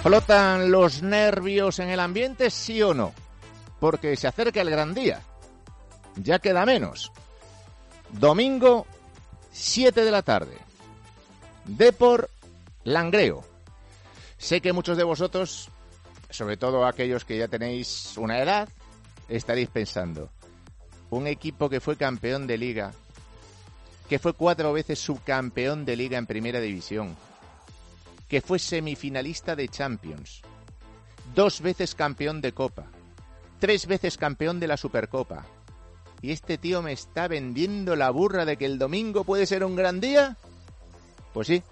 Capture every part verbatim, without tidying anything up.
¿Flotan los nervios en el ambiente, sí o no? Porque se acerca el gran día. Ya queda menos. Domingo, siete de la tarde. Depor Langreo. Sé que muchos de vosotros, sobre todo aquellos que ya tenéis una edad, estaréis pensando, un equipo que fue campeón de liga, que fue cuatro veces subcampeón de liga en primera división, que fue semifinalista de Champions, dos veces campeón de Copa, tres veces campeón de la Supercopa, y este tío me está vendiendo la burra de que el domingo puede ser un gran día. Pues sí,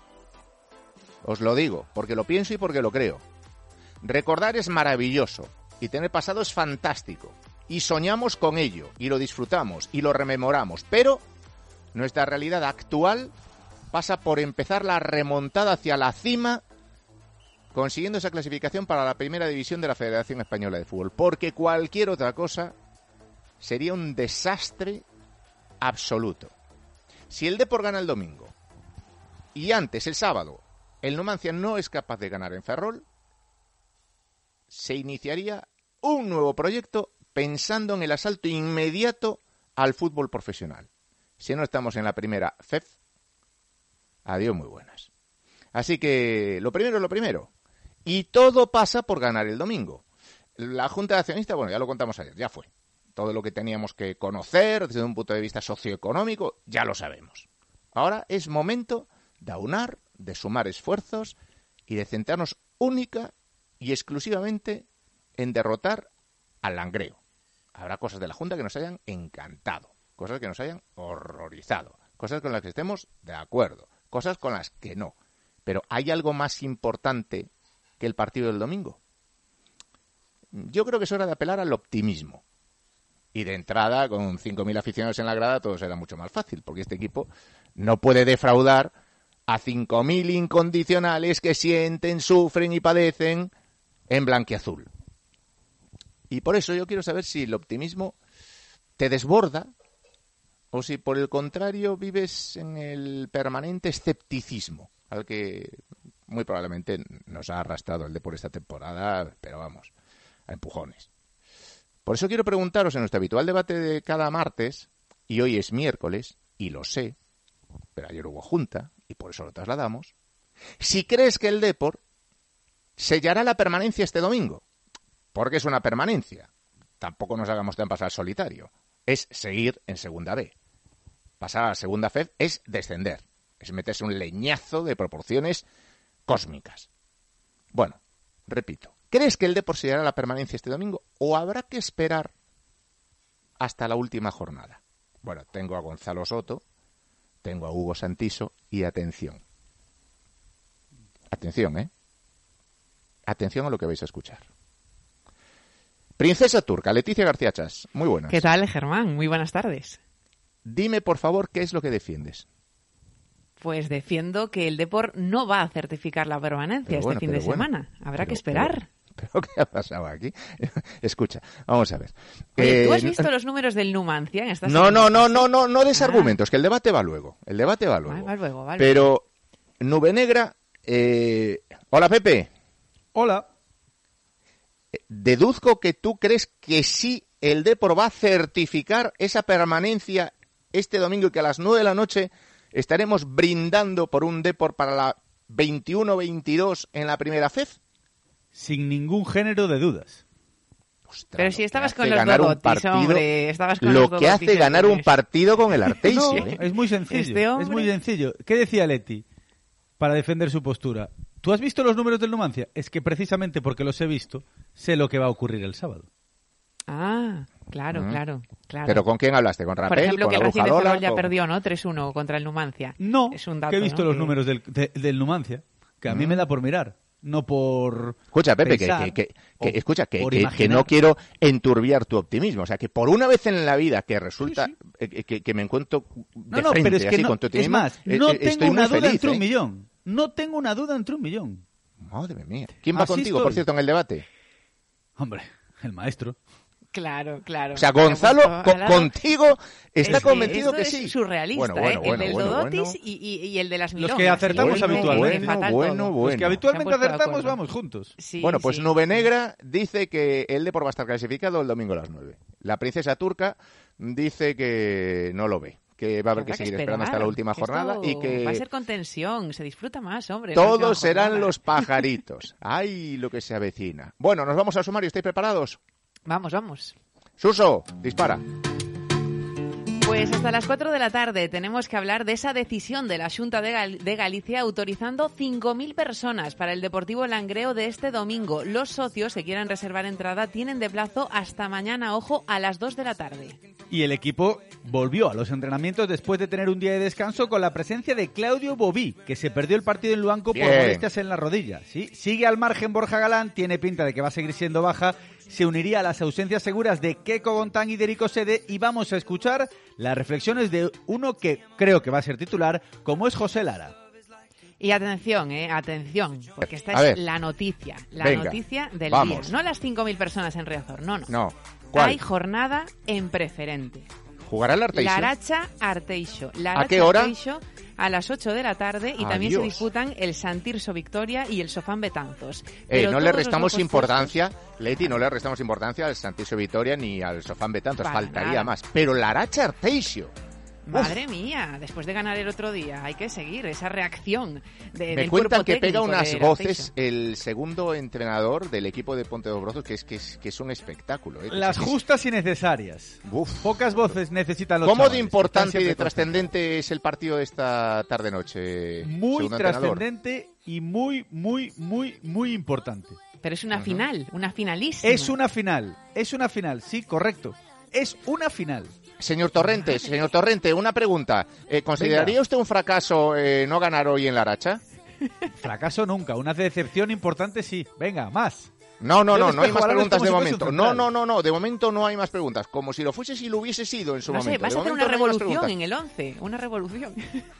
os lo digo, porque lo pienso y porque lo creo. Recordar es maravilloso, y tener pasado es fantástico, y soñamos con ello, y lo disfrutamos, y lo rememoramos, pero nuestra realidad actual pasa por empezar la remontada hacia la cima, consiguiendo esa clasificación para la primera división de la Federación Española de Fútbol, porque cualquier otra cosa sería un desastre absoluto. Si el Depor gana el domingo y antes, el sábado, el Numancia no es capaz de ganar en Ferrol, se iniciaría un nuevo proyecto pensando en el asalto inmediato al fútbol profesional. Si no estamos en la primera F E F, adiós muy buenas. Así que lo primero es lo primero. Y todo pasa por ganar el domingo. La Junta de Accionistas, bueno, ya lo contamos ayer, ya fue. Todo lo que teníamos que conocer desde un punto de vista socioeconómico, ya lo sabemos. Ahora es momento de aunar, de sumar esfuerzos y de centrarnos única y exclusivamente en derrotar al Langreo. Habrá cosas de la Junta que nos hayan encantado, cosas que nos hayan horrorizado, cosas con las que estemos de acuerdo, cosas con las que no. Pero ¿hay algo más importante que el partido del domingo? Yo creo que es hora de apelar al optimismo. Y de entrada, con cinco mil aficionados en la grada, todo será mucho más fácil, porque este equipo no puede defraudar a cinco mil incondicionales que sienten, sufren y padecen en blanquiazul. Y por eso yo quiero saber si el optimismo te desborda o si por el contrario vives en el permanente escepticismo al que muy probablemente nos ha arrastrado el Depor esta temporada, pero vamos, a empujones. Por eso quiero preguntaros en nuestro habitual debate de cada martes, y hoy es miércoles, y lo sé, pero ayer hubo junta, y por eso lo trasladamos, si crees que el Depor sellará la permanencia este domingo, porque es una permanencia, tampoco nos hagamos trampas al solitario, es seguir en segunda B. Pasar a la segunda F E F es descender, es meterse un leñazo de proporciones cósmicas. Bueno, repito, ¿crees que el Depor sellará la permanencia este domingo o habrá que esperar hasta la última jornada? Bueno, tengo a Gonzalo Soto, tengo a Hugo Santiso y atención. Atención, ¿eh? Atención a lo que vais a escuchar. Princesa Turca, Leticia García Chas, muy buenas. ¿Qué tal, Germán? Muy buenas tardes. Dime, por favor, ¿qué es lo que defiendes? Pues defiendo que el Depor no va a certificar la permanencia pero este bueno, fin de bueno, semana. Habrá pero, que esperar. Pero, ¿Pero qué ha pasado aquí? Escucha, vamos a ver. Oye, eh, ¿tú has visto no, los números del Numancia en esta No, no, no, no, no, no des ah. argumentos, que el debate va luego. El debate va luego. Va, va luego, va luego. Pero, Nube Negra, eh... hola Pepe. Hola. Deduzco que tú crees que sí el Depor va a certificar esa permanencia este domingo y que a las nueve de la noche estaremos brindando por un Depor para la veintiuno veintidós en la primera F E F. Sin ningún género de dudas. Ostras, pero si estabas con los Dogotis, hombre. Estabas con lo los que hace ganar un partido con el Arteisio. No, ¿eh? Es muy sencillo. Es muy sencillo. ¿Qué decía Leti para defender su postura? ¿Tú has visto los números del Numancia? Es que precisamente porque los he visto, sé lo que va a ocurrir el sábado. Ah, claro, mm. claro, claro. ¿Pero con quién hablaste? ¿Con Rapel? Por ejemplo, ¿con que el Racing de Ferrol ya con... perdió, ¿no? tres uno contra el Numancia. No, es un dato, que he visto ¿no? los que... números del, de, del Numancia, que a mm. mí me da por mirar, no por Escucha, Pepe, pensar, que, que, que, que, escucha, que, por que, que no quiero enturbiar tu optimismo. O sea, que por una vez en la vida que resulta sí, sí. Eh, que, que me encuentro de no, no, frente pero es que así no, con tu optimismo, es más, no eh, tengo una duda feliz, entre ¿eh? un millón. No tengo una duda entre un millón. Madre mía. ¿Quién va Así contigo, estoy. por cierto, en el debate? Hombre, el maestro. Claro, claro. O sea, Gonzalo, co- contigo está es convencido que, que sí. Es surrealista, bueno, bueno, ¿eh? bueno, el del bueno, Dodotis bueno. Y, y, y el de las milongas. Los que acertamos bueno, habitualmente. Bueno, bueno, bueno. Los que habitualmente acertamos, vamos juntos. Sí, bueno, pues sí. Nube Negra dice que el Depor va a estar clasificado el domingo a las nueve. La princesa turca dice que no lo ve, que va a haber que, que seguir esperar, esperando hasta la última jornada y que va a ser con tensión, se disfruta más, hombre. Todos serán jornada. Los pajaritos. Ay, lo que se avecina. Bueno, nos vamos al sumario, ¿estáis preparados? Vamos, vamos. Suso, dispara. Pues hasta las cuatro de la tarde tenemos que hablar de esa decisión de la Xunta de, Gal- de Galicia autorizando cinco mil personas para el Deportivo Langreo de este domingo. Los socios que quieran reservar entrada tienen de plazo hasta mañana, ojo, a las dos de la tarde. Y el equipo volvió a los entrenamientos después de tener un día de descanso con la presencia de Claudio Bobí, que se perdió el partido en Luanco Bien. por molestias en la rodilla. ¿Sí? Sigue al margen Borja Galán, tiene pinta de que va a seguir siendo baja. Se uniría a las ausencias seguras de Keko Gontán y Derico Sede y vamos a escuchar las reflexiones de uno que creo que va a ser titular, como es José Lara. Y atención, eh, atención, porque esta a es ver. la noticia, la Venga, noticia del vamos. día. No las cinco mil personas en Riazor, no, no. No. ¿Cuál? Hay jornada en preferente. ¿Jugará el Arteixo? Laracha Arteixo. Laracha ¿A qué hora? Arteixo a las ocho de la tarde y Adiós. también se disputan el Santirso Victoria y el Sofán Betanzos. Eh, no le todos restamos los importancia, puestos... Leti, no le restamos importancia al Santirso Victoria ni al Sofán Betanzos, Para faltaría nada. más. Pero Laracha Arteixo. Madre mía, después de ganar el otro día, hay que seguir esa reacción de, Me del cuentan cuerpo que pega técnico unas de voces Arteixo. el segundo entrenador del equipo de Ponte dos Brozos, que es, que es, que es un espectáculo. ¿eh? Las Es- justas y necesarias. Uf. Pocas voces necesitan los ¿Cómo chavales, de están importante y siempre de contentos. trascendente es el partido de esta tarde-noche? Muy segundo entrenador? trascendente y muy, muy, muy, muy importante. Pero es una Ujú. final, una finalísima. Es una final, es una final, sí, correcto. Es una final. Señor Torrente, señor Torrente, una pregunta. Eh, ¿Consideraría Venga. usted un fracaso eh, no ganar hoy en Laracha? Fracaso nunca, una decepción importante sí. Venga, más. No, no, Yo no, no hay despejo más balones preguntas como de si fuese momento. un No, central. no, no, no, de momento no hay más preguntas. Como si lo fuese si lo hubiese sido en su No sé, momento. vas De a hacer momento una no hay más revolución preguntas. en el once, una revolución.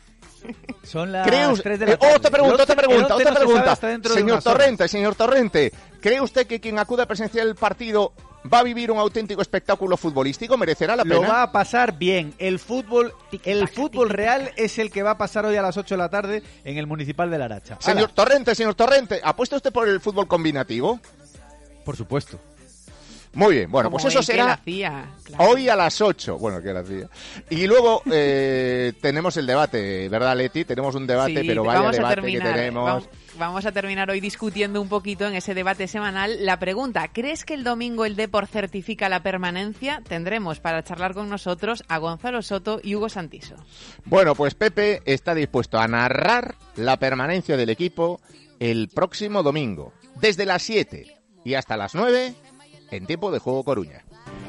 Son las ¿Cree usted- tres de la eh, tarde. otra pregunta, El otra once- pregunta, el once otra no se sabe pregunta. hasta dentro de Señor unas horas. Torrente, señor Torrente, ¿cree usted que quien acude a presenciar el partido va a vivir un auténtico espectáculo futbolístico? ¿Merecerá la Lo pena? va a pasar bien. El fútbol, el Tiki-taka, fútbol tiki-taka. real es el que va a pasar hoy a las ocho de la tarde en el Municipal de Laracha. Señor Ala, Torrente, señor Torrente, ¿apuesta usted por el fútbol combinativo? por supuesto. Muy bien, bueno, Como pues eso en qué la será hacía, claro. hoy a las ocho. Bueno, que la hacía. Y luego eh, tenemos el debate, ¿verdad, Leti? Tenemos un debate, Sí, pero vaya vamos a debate terminar, que tenemos. Vamos, vamos a terminar hoy discutiendo un poquito en ese debate semanal la pregunta: ¿crees que el domingo el Depor certifica la permanencia? Tendremos para charlar con nosotros a Gonzalo Soto y Hugo Santiso. Bueno, pues Pepe está dispuesto a narrar la permanencia del equipo el próximo domingo, desde las siete y hasta las nueve, en Tiempo de Juego Coruña.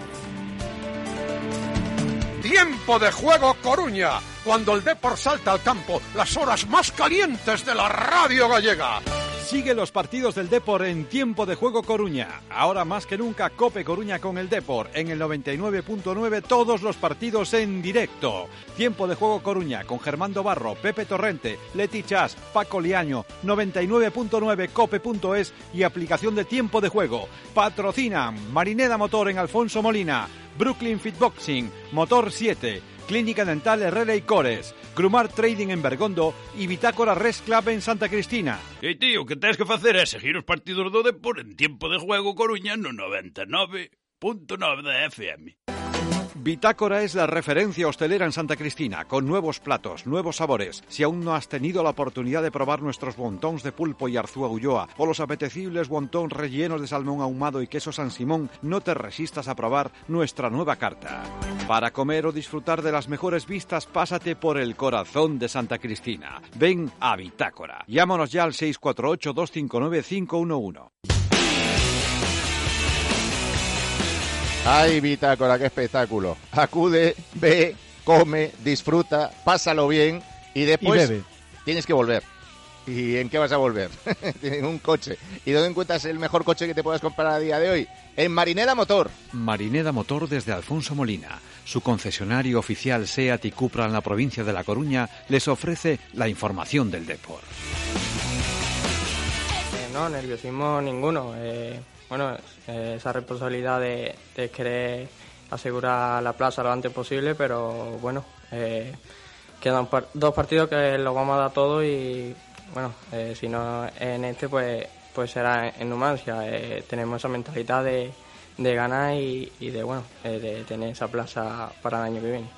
Tiempo de Juego Coruña, cuando el Depor salta al campo, las horas más calientes de la radio gallega. Sigue los partidos del Depor en Tiempo de Juego Coruña. Ahora más que nunca Cope Coruña con el Depor. En el noventa y nueve punto nueve todos los partidos en directo. Tiempo de Juego Coruña con Germán Barro, Pepe Torrente, Leti Chas, Paco Liaño, noventa y nueve punto nueve cope punto es y aplicación de Tiempo de Juego. Patrocinan Marineda Motor en Alfonso Molina, Brooklyn Fitboxing, Motor siete, Clínica Dental Herrera y Cores, Grumar Trading en Bergondo y Bitácora Res Club en Santa Cristina. E tío, o que tens que facer é seguir os partidos do Depor en Tiempo de Juego Coruña no noventa e nove punto nove da F M. Bitácora es la referencia hostelera en Santa Cristina, con nuevos platos, nuevos sabores. Si aún no has tenido la oportunidad de probar nuestros wontons de pulpo y arzúa ulloa, o los apetecibles wontons rellenos de salmón ahumado y queso San Simón, no te resistas a probar nuestra nueva carta. Para comer o disfrutar de las mejores vistas, pásate por el corazón de Santa Cristina. Ven a Bitácora. Llámanos ya al seis cuatro ocho, dos cinco nueve, cinco uno uno. Ay, Bitácora, qué espectáculo. Acude, ve, come, disfruta, pásalo bien y después Y bebe. tienes que volver. ¿Y en qué vas a volver? En un coche. ¿Y dónde encuentras el mejor coche que te puedas comprar a día de hoy? En Marineda Motor. Marineda Motor desde Alfonso Molina. Su concesionario oficial SEAT y Cupra en la provincia de La Coruña les ofrece la información del Depor. Eh, no, nerviosismo ninguno. Eh, bueno, eh, esa responsabilidad de, de querer asegurar la plaza lo antes posible, pero bueno, eh, quedan par- dos partidos que los vamos a dar todos y bueno, eh, si no en este pues pues será en, en Numancia. Eh, tenemos esa mentalidad de, de ganar y, y de bueno eh, de tener esa plaza para el año que viene.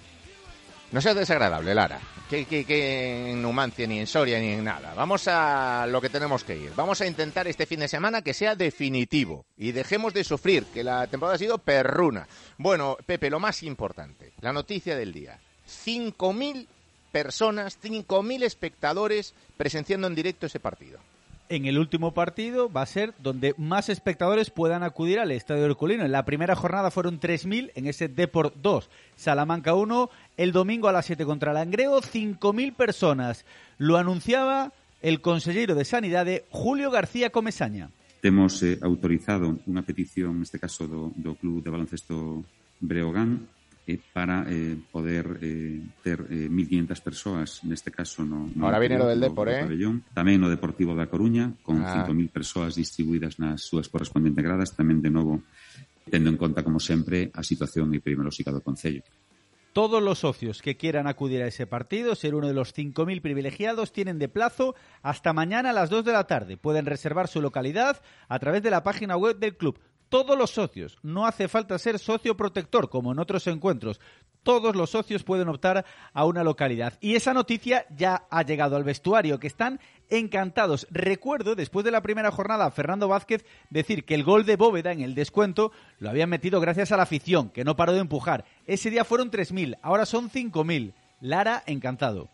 No seas desagradable, Lara, que, que, que en Numancia, ni en Soria, ni en nada. Vamos a lo que tenemos que ir. Vamos a intentar este fin de semana que sea definitivo y dejemos de sufrir, que la temporada ha sido perruna. Bueno, Pepe, lo más importante, la noticia del día. cinco mil personas, cinco mil espectadores presenciando en directo ese partido. En el último partido va a ser donde más espectadores puedan acudir al Estadio Herculino. En la primera jornada fueron tres mil, en ese Depor dos, Salamanca uno. El domingo a las siete contra Langreo, cinco mil personas. Lo anunciaba el consejero de Sanidade, Julio García Comesaña. Temos eh, autorizado unha petición, neste caso do, do Club de Baloncesto Breogán, eh, para eh, poder eh, ter eh, mil quinientas persoas, neste caso no, no Ahora viene lo del Depor, eh? Pabellón. Tamén no Deportivo da Coruña, con ah. cinco mil persoas distribuídas nas súas correspondentes gradas, tamén de novo tendo en conta, como sempre, a situación epidemiolóxica do Concello. Todos los socios que quieran acudir a ese partido, ser uno de los cinco mil privilegiados, tienen de plazo hasta mañana a las dos de la tarde. Pueden reservar su localidad a través de la página web del club. Todos los socios, no hace falta ser socio protector como en otros encuentros. Todos los socios pueden optar a una localidad. Y esa noticia ya ha llegado al vestuario, que están encantados. Recuerdo, después de la primera jornada, a Fernando Vázquez decir que el gol de Bóveda en el descuento lo habían metido gracias a la afición, que no paró de empujar. Ese día fueron tres mil, ahora son cinco mil. Lara, encantado.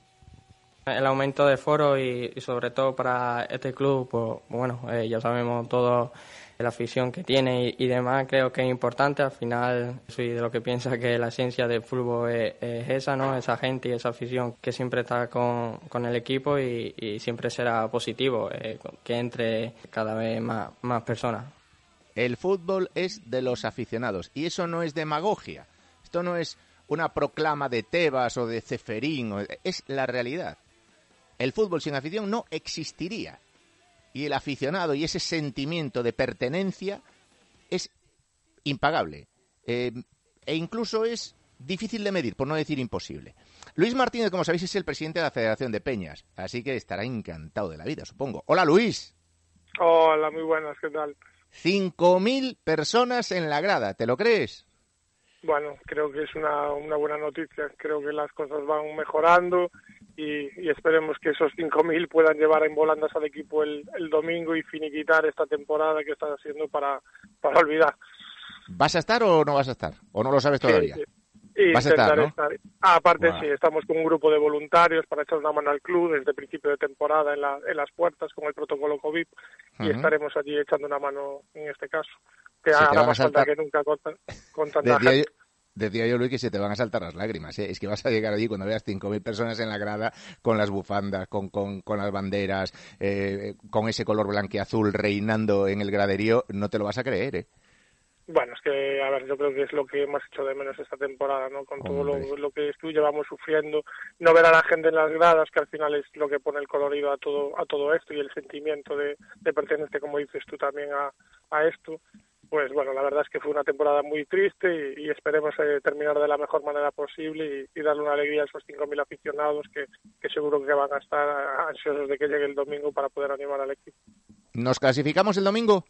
El aumento de foro y, y sobre todo para este club, pues bueno, eh, ya sabemos todo la afición que tiene y, y demás, creo que es importante. Al final soy de lo que piensa que la esencia del fútbol es, es esa, ¿no? Esa gente y esa afición que siempre está con, con el equipo y, y siempre será positivo, eh, que entre cada vez más, más personas. El fútbol es de los aficionados y eso no es demagogia. Esto no es una proclama de Tebas o de Ceferín, es la realidad. El fútbol sin afición no existiría. Y el aficionado y ese sentimiento de pertenencia es impagable. Eh, e incluso es difícil de medir, por no decir imposible. Luis Martínez, como sabéis, es el presidente de la Federación de Peñas, así que estará encantado de la vida, supongo. Hola, Luis. Hola, muy buenas, ¿qué tal? Cinco mil personas en la grada, ¿te lo crees? Bueno, creo que es una, una buena noticia. Creo que las cosas van mejorando y, y esperemos que esos cinco mil puedan llevar en volandas al equipo el, el domingo y finiquitar esta temporada que está haciendo para, para olvidar. ¿Vas a estar o no vas a estar? ¿O no lo sabes todavía? Sí, sí. Vas a estar, ¿no? estar. Ah, aparte, wow. Sí, estamos con un grupo de voluntarios para echar una mano al club desde principio de temporada en, la, en las puertas con el protocolo COVID y uh-huh. estaremos allí echando una mano en este caso. Que sí, hará más falta que nunca con, con tanta decía gente. Yo, decía yo, Luis, que se te van a saltar las lágrimas, ¿eh? Es que vas a llegar allí cuando veas cinco mil personas en la grada con las bufandas, con, con, con las banderas, eh, con ese color blanqueazul reinando en el graderío, no te lo vas a creer, ¿eh? Bueno, es que, a ver, yo creo que es lo que hemos hecho de menos esta temporada, ¿no? Con todo lo, lo que tú llevamos sufriendo, no ver a la gente en las gradas, que al final es lo que pone el colorido a todo a todo esto y el sentimiento de, de pertenecer, como dices tú, también a, a esto. Pues bueno, la verdad es que fue una temporada muy triste y, y esperemos eh, terminar de la mejor manera posible y, y darle una alegría a esos cinco mil aficionados que, que seguro que van a estar ansiosos de que llegue el domingo para poder animar al equipo. ¿Nos clasificamos el domingo?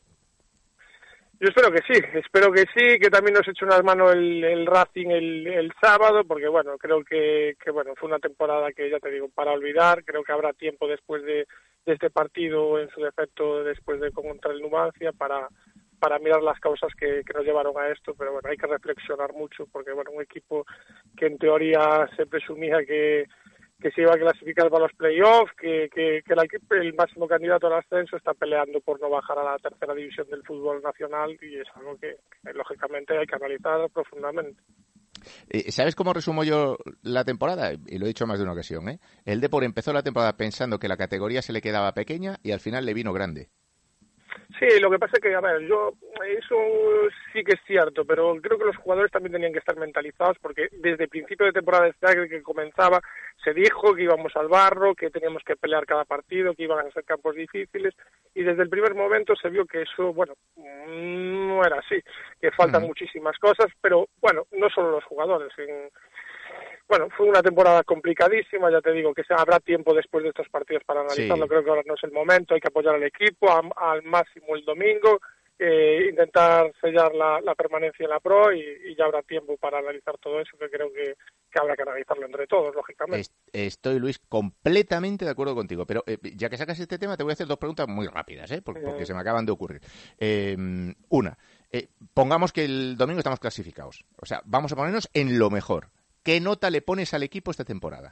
Yo espero que sí, espero que sí, que también nos eche unas manos el, el Racing el, el sábado, porque bueno, creo que, que bueno fue una temporada que, ya te digo, para olvidar. Creo que habrá tiempo después de, de este partido, en su defecto, después de contra el Numancia, para para mirar las causas que, que nos llevaron a esto, pero bueno, hay que reflexionar mucho, porque bueno, un equipo que en teoría se presumía que, que se iba a clasificar para los playoffs, que, que, que el, el máximo candidato al ascenso está peleando por no bajar a la tercera división del fútbol nacional, y es algo que, que lógicamente hay que analizar profundamente. ¿Sabes cómo resumo yo la temporada? Y lo he dicho más de una ocasión, ¿eh? El Depor empezó la temporada pensando que la categoría se le quedaba pequeña y al final le vino grande. Sí, lo que pasa es que, a ver, yo, eso sí que es cierto, pero creo que los jugadores también tenían que estar mentalizados porque desde el principio de temporada desde que comenzaba se dijo que íbamos al barro, que teníamos que pelear cada partido, que iban a ser campos difíciles y desde el primer momento se vio que eso, bueno, no era así, que faltan uh-huh. muchísimas cosas, pero bueno, no solo los jugadores, en... Bueno, fue una temporada complicadísima, ya te digo que se, habrá tiempo después de estos partidos para analizarlo, sí. Creo que ahora no es el momento, hay que apoyar al equipo a, al máximo el domingo, eh, intentar sellar la, la permanencia en la Pro y, y ya habrá tiempo para analizar todo eso, que creo que, que habrá que analizarlo entre todos, lógicamente. Estoy, Luis, completamente de acuerdo contigo, pero eh, ya que sacas este tema te voy a hacer dos preguntas muy rápidas, ¿eh? porque, porque se me acaban de ocurrir. Eh, una, eh, pongamos que el domingo estamos clasificados, o sea, vamos a ponernos en lo mejor. ¿Qué nota le pones al equipo esta temporada?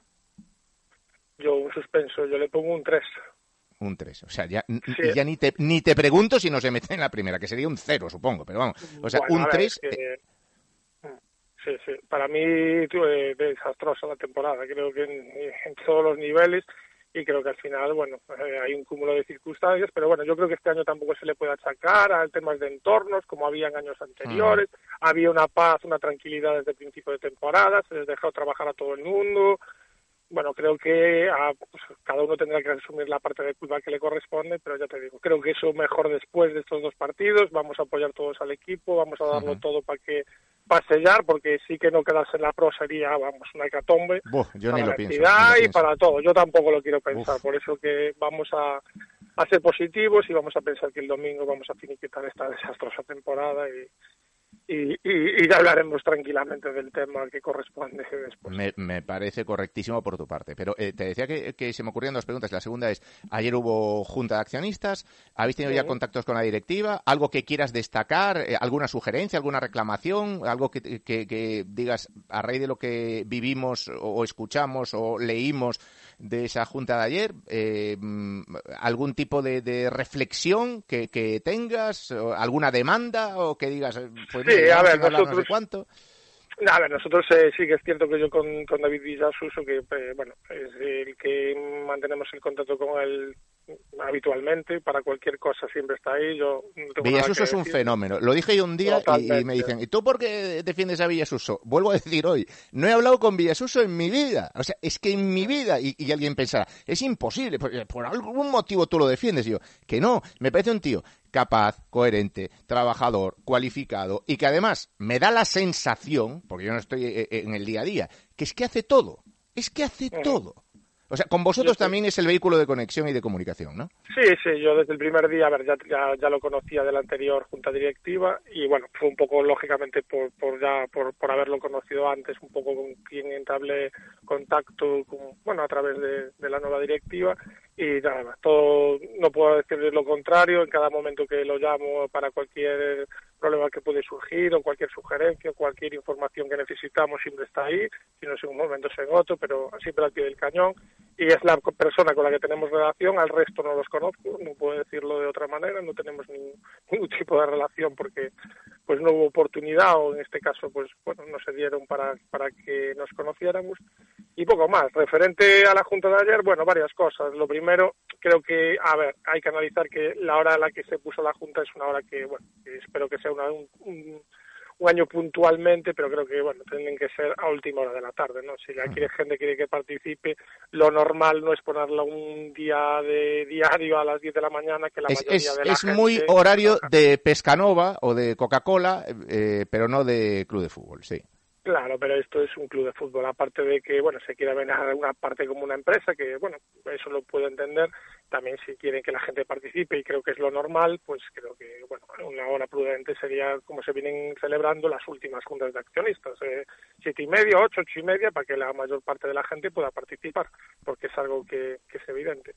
Yo un suspenso, yo le pongo un tres. Un tres, o sea, ya, sí. ya ni, te, ni te pregunto si no se mete en la primera, que sería un cero, supongo, pero vamos, o sea, bueno, un tres... Es que... Sí, sí, para mí eh, desastrosa la temporada, creo que en, en todos los niveles y creo que al final, bueno, eh, hay un cúmulo de circunstancias, pero bueno, yo creo que este año tampoco se le puede achacar a temas de entornos, como había en años anteriores, mm. había una paz, una tranquilidad desde el principio de temporada, se les dejó trabajar a todo el mundo, bueno, creo que a, pues, cada uno tendrá que asumir la parte de culpa que le corresponde, pero ya te digo, creo que eso mejor después de estos dos partidos, vamos a apoyar todos al equipo, vamos a darlo uh-huh. todo para que para sellar, porque sí que no quedarse en la Pro sería, vamos, una hecatombe Buf, yo para ni la lo pienso, entidad ni lo y para todo. Yo tampoco lo quiero pensar, Uf. por eso que vamos a, a ser positivos y vamos a pensar que el domingo vamos a finiquitar esta desastrosa temporada y Y, y, y ya hablaremos tranquilamente del tema que corresponde después. Me, me parece correctísimo por tu parte, pero eh, te decía que, que se me ocurrían dos preguntas. La segunda es, ayer hubo junta de accionistas, ¿habéis tenido sí. ya contactos con la directiva? ¿Algo que quieras destacar? Eh, ¿Alguna sugerencia, alguna reclamación? ¿Algo que, que, que digas a raíz de lo que vivimos o escuchamos o leímos de esa junta de ayer? Eh, ¿Algún tipo de, de reflexión que, que tengas? ¿Alguna demanda o que digas... Pues, sí, mira, a ver, hablar, nosotros... no sé cuánto. A ver, nosotros eh, sí que es cierto que yo con, con David Villasuso, que eh, bueno, es el que mantenemos el contacto con él habitualmente, para cualquier cosa siempre está ahí. Yo no Villasuso es un decir. fenómeno. Lo dije yo un día y, y me dicen, ¿y tú por qué defiendes a Villasuso? Vuelvo a decir hoy, no he hablado con Villasuso en mi vida. O sea, es que en mi vida, y, y alguien pensará, es imposible, por, por algún motivo tú lo defiendes. Y yo, que no, me parece un tío capaz, coherente, trabajador, cualificado y que además me da la sensación, porque yo no estoy en el día a día, que es que hace todo, es que hace uh-huh. todo. O sea, con vosotros también es el vehículo de conexión y de comunicación, ¿no? Sí, sí, yo desde el primer día, a ver, ya, ya, ya lo conocía de la anterior junta directiva y bueno, fue un poco lógicamente por, por ya por, por haberlo conocido antes, un poco con quien entablé contacto, con, bueno, a través de, de la nueva directiva y nada más, todo, no puedo decirles lo contrario, en cada momento que lo llamo para cualquier problema que puede surgir o cualquier sugerencia, cualquier información que necesitamos siempre está ahí, si no es en un momento es en otro, pero siempre al pie del cañón y es la persona con la que tenemos relación, al resto no los conozco, no puedo decirlo de otra manera, no tenemos ningún, ningún tipo de relación porque pues no hubo oportunidad o en este caso pues bueno no se dieron para, para que nos conociéramos y poco más. Referente a la junta de ayer, bueno, varias cosas. Lo primero, creo que, a ver, hay que analizar que la hora a la que se puso la junta es una hora que, bueno, que espero que sea una, un, un, un año puntualmente, pero creo que, bueno, tienen que ser a última hora de la tarde, ¿no? Si la quiere, gente quiere que participe, lo normal no es ponerla un día de diario a las diez de la mañana, que la es, mayoría es, de la es gente... Es muy horario de Pescanova o de Coca-Cola, eh, pero no de club de fútbol, sí. Claro, pero esto es un club de fútbol, aparte de que, bueno, se quiere ver una parte como una empresa, que, bueno, eso lo puedo entender, también si quieren que la gente participe, y creo que es lo normal, pues creo que, bueno, una hora prudente sería como se vienen celebrando las últimas juntas de accionistas, eh, siete y media, ocho, ocho y media, para que la mayor parte de la gente pueda participar, porque es algo que, que es evidente.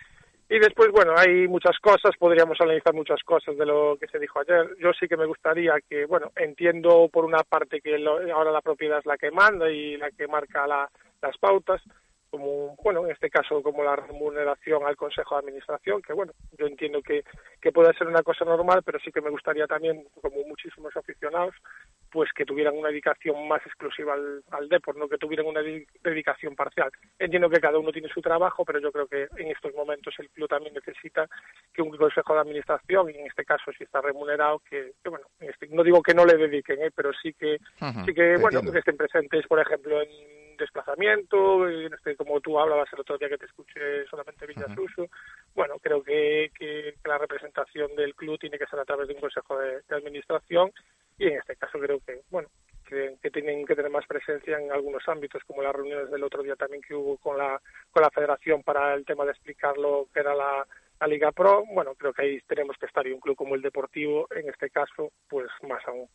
Y después, bueno, hay muchas cosas, podríamos analizar muchas cosas de lo que se dijo ayer. Yo sí que me gustaría que, bueno, entiendo por una parte que lo, ahora la propiedad es la que manda y la que marca la, las pautas, como, bueno, en este caso como la remuneración al Consejo de Administración, que, bueno, yo entiendo que, que puede ser una cosa normal, pero sí que me gustaría también, como muchísimos aficionados, pues que tuvieran una dedicación más exclusiva al, al deporte, no que tuvieran una de- dedicación parcial. Entiendo que cada uno tiene su trabajo, pero yo creo que en estos momentos el club también necesita que un consejo de administración, y en este caso si está remunerado, que, que bueno, este, no digo que no le dediquen, ¿eh? pero sí que, Ajá, sí que bueno, entiendo. que estén presentes, por ejemplo, en desplazamiento, en este, como tú hablabas el otro día que te escuché solamente Villasuso. Uh-huh. Bueno, creo que, que, que la representación del club tiene que ser a través de un consejo de, de administración, y en este caso creo que, bueno, que, que tienen que tener más presencia en algunos ámbitos, como las reuniones del otro día también que hubo con la con la federación para el tema de explicar lo que era la, la Liga Pro. Bueno, creo que ahí tenemos que estar, y un club como el Deportivo, en este caso, pues más aún.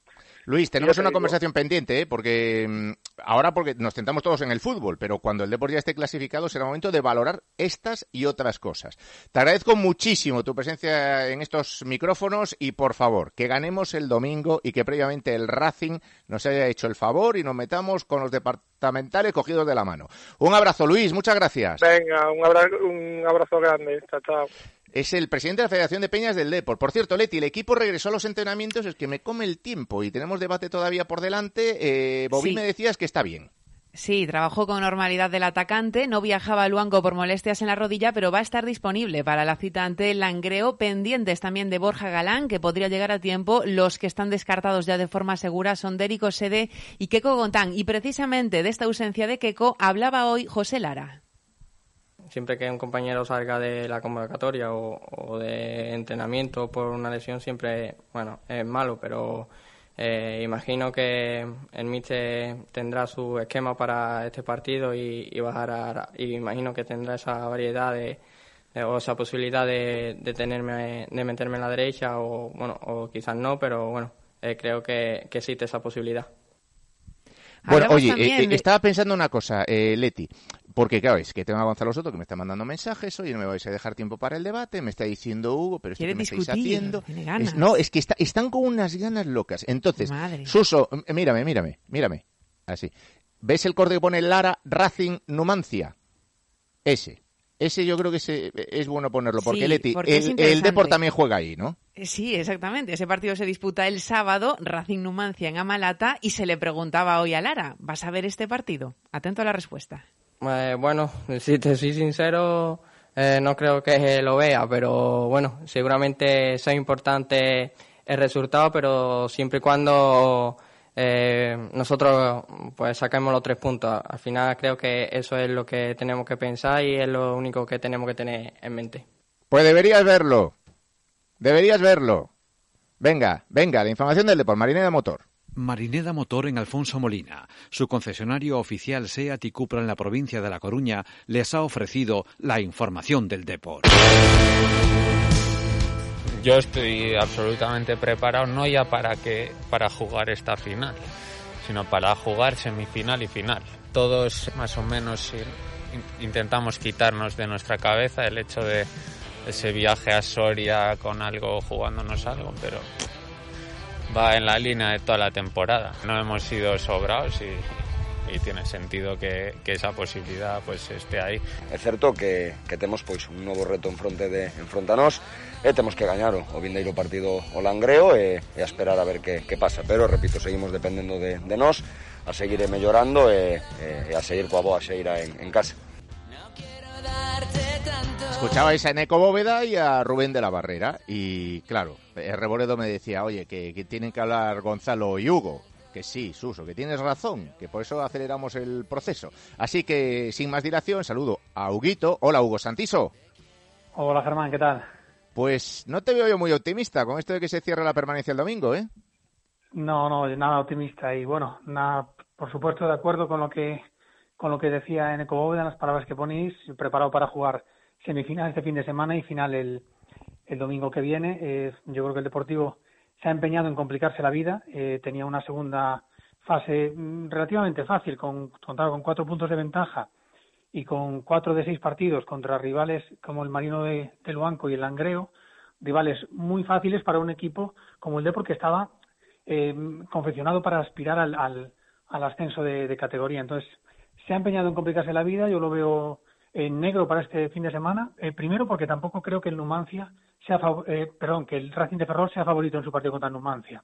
Luis, tenemos una conversación pendiente, ¿eh? porque mmm, ahora porque nos centramos todos en el fútbol, pero cuando el Depor ya esté clasificado será momento de valorar estas y otras cosas. Te agradezco muchísimo tu presencia en estos micrófonos y, por favor, que ganemos el domingo y que previamente el Racing nos haya hecho el favor y nos metamos con los departamentales cogidos de la mano. Un abrazo, Luis, muchas gracias. Venga, un abrazo, un abrazo grande. Chao, chao. Es el presidente de la Federación de Peñas del Depor. Por cierto, Leti, el equipo regresó a los entrenamientos, es que me come el tiempo y tenemos debate todavía por delante. Eh, Bobby, sí. Me decías que está bien. Sí, trabajó con normalidad del atacante, no viajaba a Luanco por molestias en la rodilla, pero va a estar disponible para la cita ante el Langreo, pendientes también de Borja Galán, que podría llegar a tiempo. Los que están descartados ya de forma segura son Dérico Sede y Keko Gontán. Y precisamente de esta ausencia de Keko hablaba hoy José Lara. Siempre que un compañero salga de la convocatoria o, o de entrenamiento por una lesión, siempre, bueno, es malo, pero eh, imagino que el míster tendrá su esquema para este partido y, y bajará, y imagino que tendrá esa variedad de, de o esa posibilidad de, de tenerme, de meterme en la derecha o, bueno, o quizás no, pero bueno, eh, creo que, que existe esa posibilidad. Bueno, Hablamos oye, eh, de... estaba pensando una cosa, eh, Leti, porque claro, es que tengo a Gonzalo Soto que me está mandando mensajes, oye, no me vais a dejar tiempo para el debate, me está diciendo Hugo, pero esto que me estáis haciendo... Es, no, es que está, están con unas ganas locas. Entonces, Madre. Suso, mírame, mírame, mírame, así. ¿Ves el corte que pone Lara, Racing, Numancia? Ese. Ese yo creo que ese, es bueno ponerlo, porque sí, Leti, porque el, el Depor también juega ahí, ¿no? Sí, exactamente. Ese partido se disputa el sábado, Racing Numancia en Amalata, y se le preguntaba hoy a Lara, ¿vas a ver este partido? Atento a la respuesta. Eh, bueno, si te soy sincero, eh, no creo que lo vea, pero bueno, seguramente sea importante el resultado, pero siempre y cuando eh, nosotros pues saquemos los tres puntos. Al final creo que eso es lo que tenemos que pensar y es lo único que tenemos que tener en mente. Pues deberías verlo, deberías verlo. Venga, venga, la información del Depor, Marineda Motor. Marineda Motor en Alfonso Molina. Su concesionario oficial SEAT y Cupra en la provincia de La Coruña les ha ofrecido la información del Depor. Yo estoy absolutamente preparado, no ya para que para jugar esta final, sino para jugar semifinal y final. Todos más o menos intentamos quitarnos de nuestra cabeza el hecho de ese viaje a Soria con algo, jugándonos algo, pero va en la línea de toda la temporada. No hemos sido sobrados y, y tiene sentido que, que esa posibilidad pues esté ahí. É certo que, que temos pois un novo reto en fronte de en fronte a nós e temos que gañar o, o vindeiro partido o Langreo e, e a esperar a ver que, que pasa, pero repito, seguimos dependendo de, de nós, a seguir mellorando e, e, e a seguir coa boa xeira en, en casa. Escuchabais a Eneco Bóveda y a Rubén de la Barrera y claro, Reboredo me decía, oye, que, que tienen que hablar Gonzalo y Hugo. Que sí, Suso, que tienes razón, que por eso aceleramos el proceso. Así que, sin más dilación, saludo a Huguito. Hola, Hugo Santiso. Hola, Germán, ¿qué tal? Pues no te veo yo muy optimista con esto de que se cierre la permanencia el domingo, ¿eh? No, no, nada optimista. Y bueno, nada, por supuesto, de acuerdo con lo que con lo que decía Eneco Bóveda, las palabras que ponéis, preparado para jugar semifinal este fin de semana y final el, el domingo que viene. Eh, yo creo que el Deportivo se ha empeñado en complicarse la vida, eh, tenía una segunda fase mmm, relativamente fácil, con, contaba con cuatro puntos de ventaja y con cuatro de seis partidos contra rivales como el Marino de, de Luanco y el Langreo, rivales muy fáciles para un equipo como el Depor, que estaba eh, confeccionado para aspirar al, al, al ascenso de, de categoría. Entonces, se ha empeñado en complicarse la vida, yo lo veo en negro para este fin de semana, eh, primero porque tampoco creo que el Numancia sea, eh, perdón, que el Racing de Ferrol sea favorito en su partido contra el Numancia.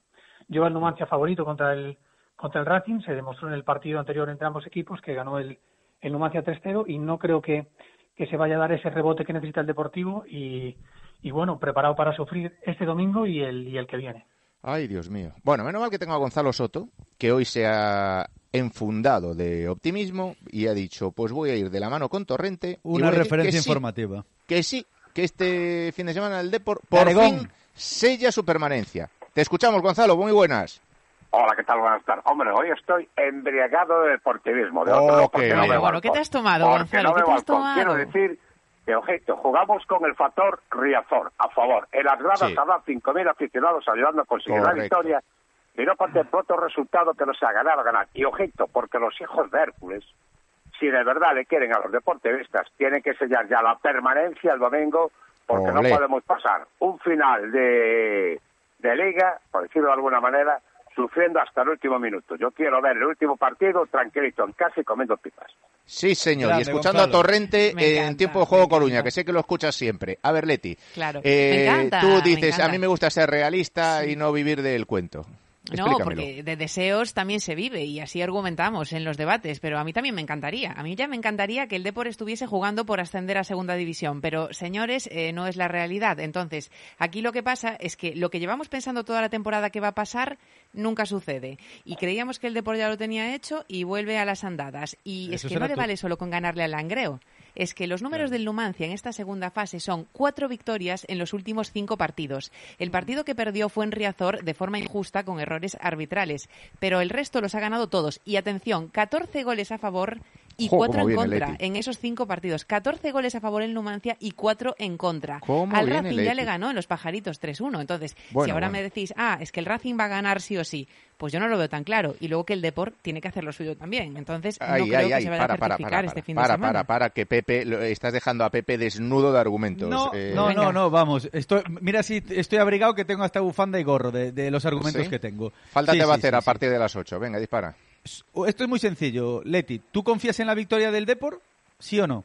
Yo el Numancia favorito contra el contra el Racing, se demostró en el partido anterior entre ambos equipos que ganó el, el Numancia tres cero y no creo que, que se vaya a dar ese rebote que necesita el Deportivo y, y bueno, preparado para sufrir este domingo y el, y el que viene. Ay, Dios mío. Bueno, menos mal que tengo a Gonzalo Soto, que hoy se ha enfundado de optimismo y ha dicho, pues voy a ir de la mano con Torrente. Una referencia sí, informativa. Que sí, que este fin de semana el Depor por fin sella su permanencia. Te escuchamos, Gonzalo, muy buenas. Hola, ¿qué tal? Buenas tardes. Hombre, hoy estoy embriagado de deportivismo. De oh, otro, okay. no bueno, bueno, ¿qué te has tomado, Gonzalo? No ¿Qué te has balcón. tomado? Quiero decir que, ojito, jugamos con el factor Riazor, a favor. En las gradas sí. habrá cinco mil aficionados ayudando a conseguir Correcto. la victoria y no contempló otro resultado que no sea ganar o ganar. Y, ojito, porque los hijos de Hércules, si de verdad le quieren a los deportivistas, tienen que sellar ya la permanencia el domingo, porque Olé. no podemos pasar un final de, de liga, por decirlo de alguna manera, sufriendo hasta el último minuto. Yo quiero ver el último partido tranquilito en casa y comiendo pipas. Sí, señor, Grande, y escuchando Gonzalo. a Torrente Me encanta, en Tiempo de Juego Coruña, que sé que lo escuchas siempre. A ver, Leti, Claro, eh, me encanta, tú me dices, encanta. a mí me gusta ser realista Sí. y no vivir del cuento. No, Explícamelo. porque de deseos también se vive y así argumentamos en los debates, pero a mí también me encantaría. A mí ya me encantaría que el Depor estuviese jugando por ascender a Segunda División, pero señores, eh, no es la realidad. Entonces, aquí lo que pasa es que lo que llevamos pensando toda la temporada que va a pasar nunca sucede. Y creíamos que el Depor ya lo tenía hecho y vuelve a las andadas. Y Eso es que será no le tú. vale solo con ganarle al Langreo. Es que los números del Numancia en esta segunda fase son cuatro victorias en los últimos cinco partidos. El partido que perdió fue en Riazor de forma injusta con errores arbitrales, pero el resto los ha ganado todos. Y atención, catorce goles a favor y Jo, cuatro cómo en viene contra Leti. en esos cinco partidos. catorce goles a favor el Numancia y cuatro en contra. ¿Cómo Al viene Racing ya Leti? le ganó en los Pajaritos tres uno. Entonces, Bueno, si ahora bueno. me decís, ah, es que el Racing va a ganar sí o sí, pues yo no lo veo tan claro. Y luego que el Depor tiene que hacer lo suyo también. Entonces, no Ay, creo ay, que ay, se vaya para, a para, certificar para, este para, fin para, de semana. para, para, que Pepe, lo- estás dejando a Pepe desnudo de argumentos. No, Eh, no, Venga. no, no, vamos. Estoy, mira, si estoy abrigado que tengo hasta bufanda y gorro de, de los argumentos ¿Sí? que tengo. Falta Sí, te va a sí, hacer sí, a sí. partir de las ocho. Venga, dispara. Esto es muy sencillo, Leti. ¿Tú confías en la victoria del Depor? ¿Sí o no?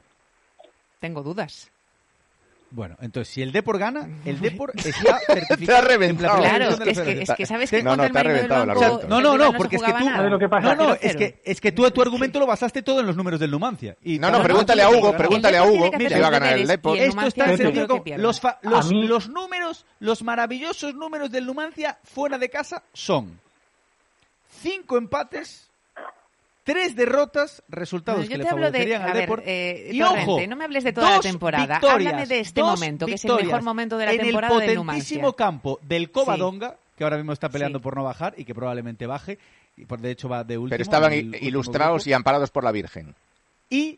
Tengo dudas. Bueno, entonces, si el Depor gana, el Depor está certificado. Te ha reventado. en la Claro, primera división de es la que, Federación. es que sabes que No, contra no, el te ha Marino del reventado el Banco, argumento. No, el no, rival no, se porque es que jugaba tú... nada. ¿Sabes lo que pasa? No, no, Cero, es cero. que, es que tú tu argumento lo basaste todo en los números del Numancia. Y No, no, cada pregúntale a uno Hugo, tiene que pregúntale a El Depor Hugo tiene que si hacer va a los ganar el deberes Depor. y el Esto es Numancia tan yo creo sencillo que como pierde. los, fa- los, A mí- los números, los maravillosos números del Numancia fuera de casa son cinco empates, tres derrotas, resultados Bueno, yo que le te hablo de- favorecerían a al ver, Depor. eh, y Torrente, ojo, no me hables de toda la dos temporada, victorias, háblame de este dos momento, que es el victorias mejor momento de la en temporada del el Numancia. potentísimo campo del Covadonga, que ahora mismo está peleando Sí. por no bajar y que probablemente baje, y por de hecho va de último. Pero estaban en el i- último ilustrados grupo. y amparados por la Virgen. Y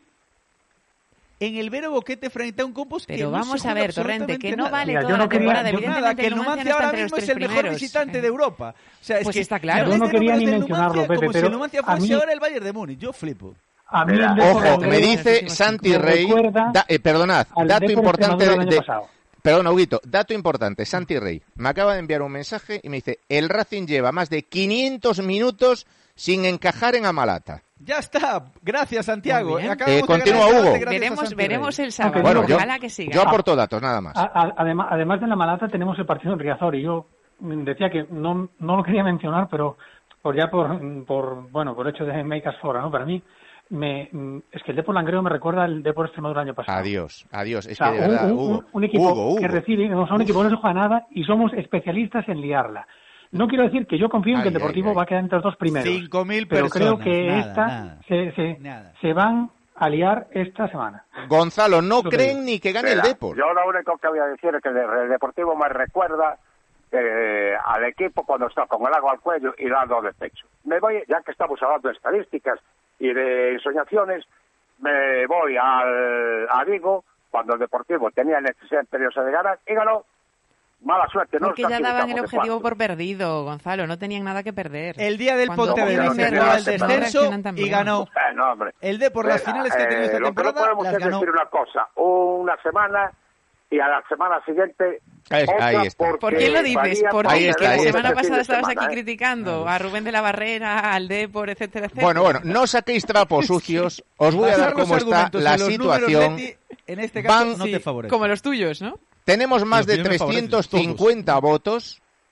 en el Vero Boquete frente a un Compos que Pero no vamos se a juega ver, Torrente, que no absolutamente vale Mira, toda yo la no quería- temporada. yo- Evidentemente nada, que el el Numancia Numancia no está ahora entre los mismo es tres el mejor primeros. visitante de Europa. O sea, es Pues que está claro. me hablas Yo no de quería números ni del mencionarlo, Numancia Pepe, como si pero el Numancia a fuese mí- ahora el Bayern de Múnich. Yo flipo. A mí el Ojo, Depor Ojo, Langreo me dice últimos Santi cinco. Rey, recuerda da- eh, perdonad, al dato Depor importante Extremadura de, del año de- pasado. perdón, Huguito, dato importante, Santi Rey, me acaba de enviar un mensaje y me dice, el Racing lleva más de quinientos minutos sin encajar en Amalata. Ya está. Gracias, Santiago. Muy bien. Acabamos Eh, de continúa, ganar el Hugo. debate gracias a Veremos, Santi veremos Rey. el sábado. Aunque Bueno, yo, Ojalá que siga. yo aporto datos, nada más. A- a- Además, además de la Malata tenemos el partido en Riazor y yo mm, decía que no, no lo quería mencionar, pero por ya por, por bueno por hecho de make us fora, ¿no? Para mí me, mm, es que el Depor Langreo me recuerda al Depor Extremadura del año pasado. Adiós, adiós. Es O sea, que de un- verdad, un, Hugo, un- un equipo Hugo, Hugo. que recibe, no, o sea, un equipo que no se juega nada y somos especialistas en liarla. No quiero decir que yo confío en que Ay, el Deportivo ay, ay. va a quedar entre los dos primeros. Cinco mil pero creo personas, que nada, esta nada. se, se, Nada. se van a liar esta semana. Gonzalo, no Lo que creen digo. ni que gane el Mira, Depor. Yo lo único que voy a decir es que el, el Deportivo me recuerda eh, al equipo cuando está con el agua al cuello y dando de pecho. Me voy, ya que estamos hablando de estadísticas y de ensoñaciones, me voy al, a Vigo cuando el Deportivo tenía necesidad imperiosa de ganar y ganó. Mala suerte, no Porque nos ya daban el clasificamos de objetivo cuarto. por perdido, Gonzalo. No tenían nada que perder. El día del Cuando Pontevedra uno se pierde, jugaba el los demás descenso reaccionan y también. ganó. Eh, no, hombre. El Depor, las Venga, finales que ha tenido eh, esta lo que no temporada, podemos las es ganó. decir una cosa, una semana y a la semana siguiente Ahí- otra ahí está. porque ¿Por quién lo dices? varía Porque Ahí está, ahí la está. semana este fin pasada de estabas semana, aquí ¿eh? criticando a Rubén de la Barrera, al Depor, etcétera, etcétera. Bueno, bueno, no saquéis trapos sucios, os voy a dar Basar los cómo está argumentos la en los números, situación. Leti, en este caso Van- no Sí, te favorece. como los tuyos, ¿no? Tenemos más Los de míos me favorecen, trescientos cincuenta votos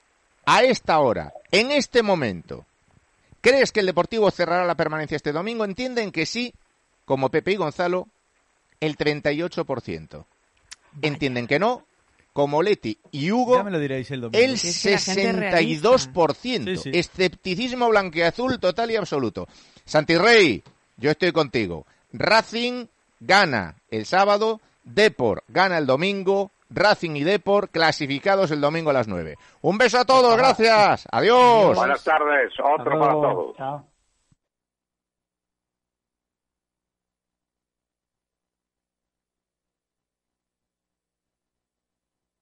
a esta hora, en este momento, ¿crees que el Deportivo cerrará la permanencia este domingo? Entienden que sí, como Pepe y Gonzalo, el treinta y ocho por ciento. Entienden que no, como Leti y Hugo, ya me lo diréis el domingo. el sesenta y dos por ciento. Sí, sí. Escepticismo blanqueazul total y absoluto. Santi Rey, yo estoy contigo. Racing gana el sábado, Depor gana el domingo, Racing y Depor clasificados el domingo a las nueve. Un beso a todos, gracias. Adiós. Buenas tardes, otro para todos. Chao.